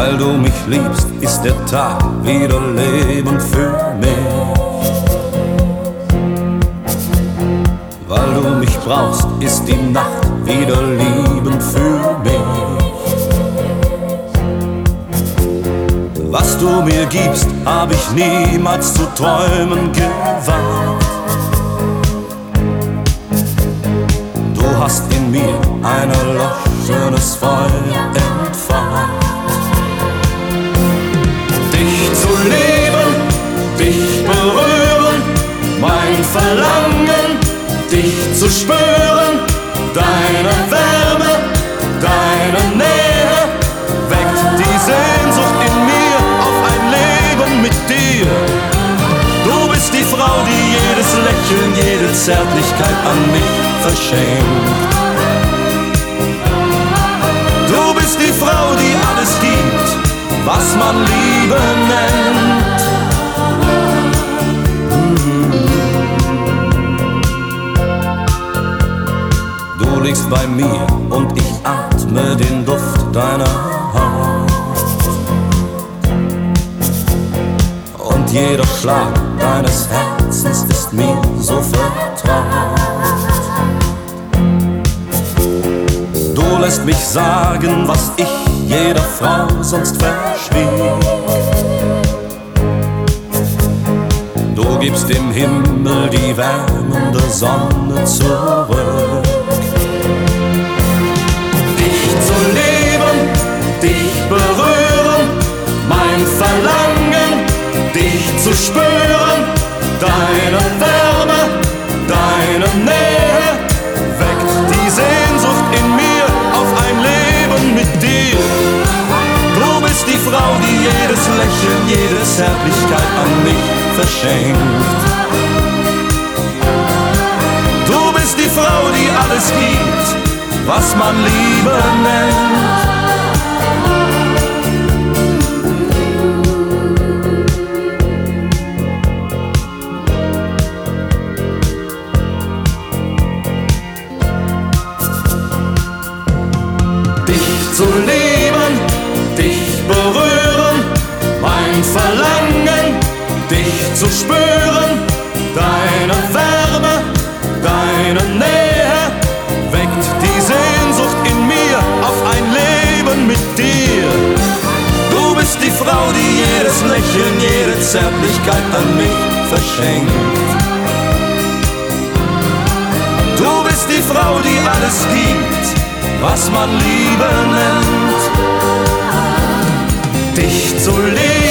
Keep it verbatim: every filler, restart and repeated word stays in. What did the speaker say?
Weil du mich liebst, ist der Tag wieder Leben für mich. Weil du mich brauchst, ist die Nacht wieder Lieben für mich. Was du mir gibst, hab ich niemals zu träumen gewagt. Du hast in mir ein erloschenes Feuer entfacht. Dich zu lieben, dich berühren, mein Verlangen, dich zu spüren, deine Wärme, deine Nähe, weckt die Sehnsucht in mir auf ein Leben mit dir. Du bist die Frau, die jedes Lächeln, jede Zärtlichkeit an mich verschenkt. Du bist die Frau, die alles gibt, was man Liebe nennt. Du liegst bei mir und ich atme den Duft deiner Haut. Und jeder Schlag deines Herzens ist mir so vertraut. Du lässt mich sagen, was ich jeder Frau sonst verschwieg. Du gibst dem Himmel die wärmende Sonne zurück. Dich zu lieben, dich berühren, mein Verlangen, dich zu spüren, deine Wärme, deine Nähe, weckt die Sehnsucht in mir auf ein Leben mit dir. Du bist die Frau, die jedes Lächeln, jede Zärtlichkeit an mich verschenkt. Du bist die Frau, die alles gibt, was man Liebe nennt. Dich zu lieben, dich berühren, mein Verlangen, dich zu spüren, deine Wärme, deine Nähe, weckt die Sehnsucht in mir auf ein Leben mit dir. Du bist die Frau, die jedes Lächeln, jede Zärtlichkeit an mich verschenkt. Du bist die Frau, die alles gibt, was man Liebe nennt. Dich zu lieben,